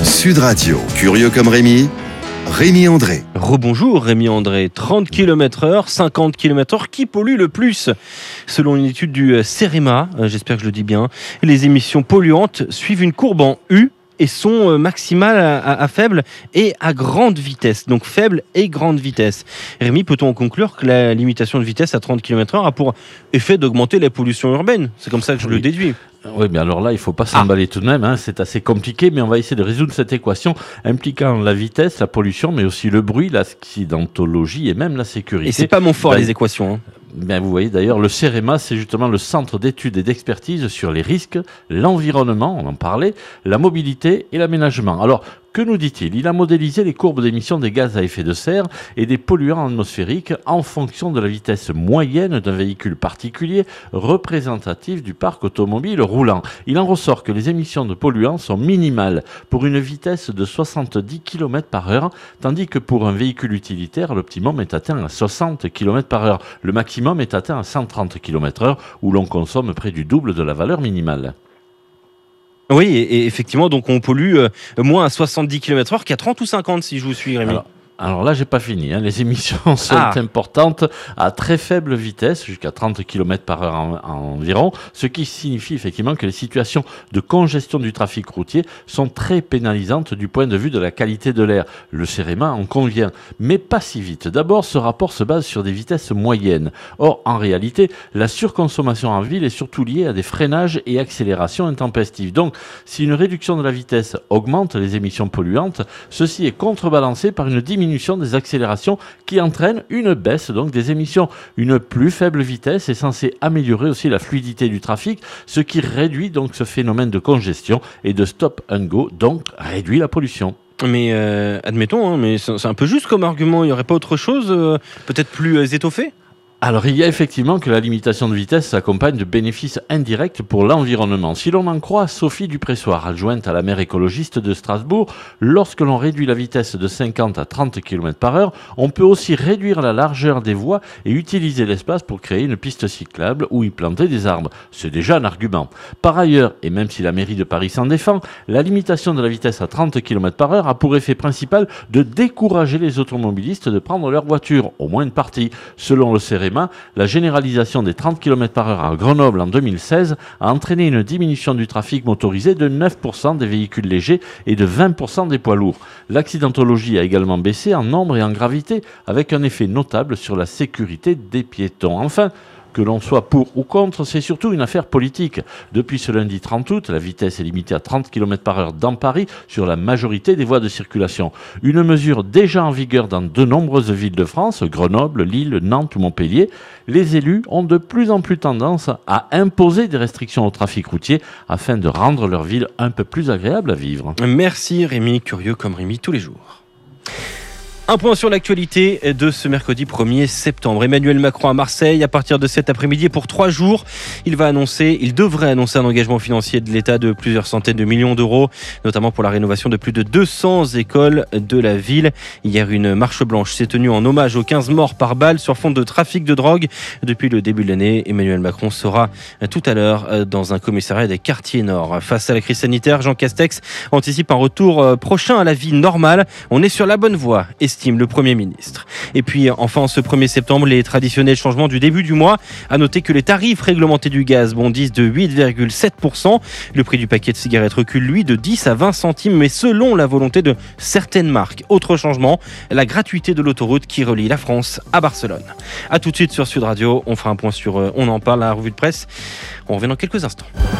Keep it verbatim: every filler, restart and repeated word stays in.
Sud Radio, curieux comme Rémi, Rémi André. Rebonjour Rémi André, trente kilomètres heure, cinquante kilomètres heure, qui pollue le plus ? Selon une étude du CEREMA, j'espère que je le dis bien, les émissions polluantes suivent une courbe en U et sont maximales à, à, à faible et à grande vitesse. Donc faible et grande vitesse. Rémi, peut-on en conclure que la limitation de vitesse à trente kilomètres heure a pour effet d'augmenter la pollution urbaine ? C'est comme ça que je oui. le déduis. Oui, mais alors là, il ne faut pas s'emballer ah. tout de même, hein, c'est assez compliqué, mais on va essayer de résoudre cette équation impliquant la vitesse, la pollution, mais aussi le bruit, l'accidentologie et même la sécurité. Et c'est pas mon fort, ben, les équations. Hein. Ben, vous voyez d'ailleurs, le CEREMA, c'est justement le centre d'études et d'expertise sur les risques, l'environnement, on en parlait, la mobilité et l'aménagement. Alors, que nous dit-il ? Il a modélisé les courbes d'émissions des gaz à effet de serre et des polluants atmosphériques en fonction de la vitesse moyenne d'un véhicule particulier représentatif du parc automobile roulant. Il en ressort que les émissions de polluants sont minimales pour une vitesse de soixante-dix kilomètres par heure, tandis que pour un véhicule utilitaire, l'optimum est atteint à soixante kilomètres par heure. Le maximum est atteint à cent trente kilomètres heure, où l'on consomme près du double de la valeur minimale. Oui, et, et effectivement, donc on pollue euh, moins à soixante-dix kilomètres heure qu'à trente ou cinquante, si je vous suis, Rémi. Alors, Alors là, j'ai pas fini. Hein. Les émissions sont ah. importantes à très faible vitesse, jusqu'à trente kilomètres par heure en, en environ, ce qui signifie effectivement que les situations de congestion du trafic routier sont très pénalisantes du point de vue de la qualité de l'air. Le CEREMA en convient, mais pas si vite. D'abord, ce rapport se base sur des vitesses moyennes. Or, en réalité, la surconsommation en ville est surtout liée à des freinages et accélérations intempestives. Donc, si une réduction de la vitesse augmente les émissions polluantes, ceci est contrebalancé par une diminution des accélérations qui entraîne une baisse donc des émissions. Une plus faible vitesse est censée améliorer aussi la fluidité du trafic, ce qui réduit donc ce phénomène de congestion et de stop and go, donc réduit la pollution. Mais euh, admettons, hein, mais c'est un peu juste comme argument, il n'y aurait pas autre chose, euh, peut-être plus euh, étoffé ? Alors, il y a effectivement que la limitation de vitesse s'accompagne de bénéfices indirects pour l'environnement. Si l'on en croit Sophie Dupressoir, adjointe à la maire écologiste de Strasbourg, lorsque l'on réduit la vitesse de cinquante à trente kilomètres par heure, on peut aussi réduire la largeur des voies et utiliser l'espace pour créer une piste cyclable ou y planter des arbres. C'est déjà un argument. Par ailleurs, et même si la mairie de Paris s'en défend, la limitation de la vitesse à trente kilomètres par heure a pour effet principal de décourager les automobilistes de prendre leur voiture, au moins une partie. Selon le CEREMA, la généralisation des trente kilomètres par heure à Grenoble en deux mille seize a entraîné une diminution du trafic motorisé de neuf pour cent des véhicules légers et de vingt pour cent des poids lourds. L'accidentologie a également baissé en nombre et en gravité, avec un effet notable sur la sécurité des piétons. Enfin, que l'on soit pour ou contre, c'est surtout une affaire politique. Depuis ce lundi trente août, la vitesse est limitée à trente kilomètres par heure dans Paris sur la majorité des voies de circulation. Une mesure déjà en vigueur dans de nombreuses villes de France, Grenoble, Lille, Nantes ou Montpellier. Les élus ont de plus en plus tendance à imposer des restrictions au trafic routier afin de rendre leur ville un peu plus agréable à vivre. Merci Rémi, curieux comme Rémi tous les jours. Un point sur l'actualité de ce mercredi premier septembre. Emmanuel Macron à Marseille, à partir de cet après-midi pour trois jours. Il va annoncer, il devrait annoncer un engagement financier de l'État de plusieurs centaines de millions d'euros, notamment pour la rénovation de plus de deux cents écoles de la ville. Hier, une marche blanche s'est tenue en hommage aux quinze morts par balle sur fond de trafic de drogue. Depuis le début de l'année, Emmanuel Macron sera tout à l'heure dans un commissariat des quartiers nord. Face à la crise sanitaire, Jean Castex anticipe un retour prochain à la vie normale. On est sur la bonne voie, estime le Premier ministre. Et puis enfin, ce premier septembre, les traditionnels changements du début du mois. À noter que les tarifs réglementés du gaz bondissent de huit virgule sept pour cent. Le prix du paquet de cigarettes recule, lui, de dix à vingt centimes, mais selon la volonté de certaines marques. Autre changement, la gratuité de l'autoroute qui relie la France à Barcelone. A tout de suite sur Sud Radio. On fera un point sur euh, On en parle, la revue de presse. On revient dans quelques instants.